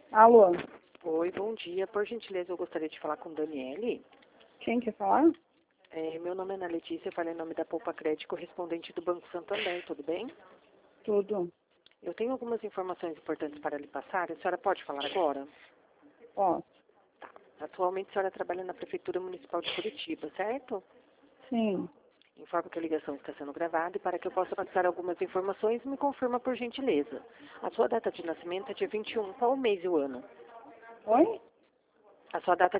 Alô, Oi, bom dia. Por gentileza, eu gostaria de falar com Daniele. quem quer falar? Meu nome é Ana Letícia, eu falo em nome da Poupa Crédito, correspondente do Banco Santander, tudo bem? Tudo. Eu tenho algumas informações importantes para lhe passar. A senhora pode falar agora? Ó, Tá. Atualmente, a senhora trabalha na Prefeitura Municipal de Curitiba, certo? sim. Informo que a ligação está sendo gravada e para que eu possa passar algumas informações, me confirma por gentileza. A sua data de nascimento é dia 21. Qual o mês e o ano? Oi? A sua data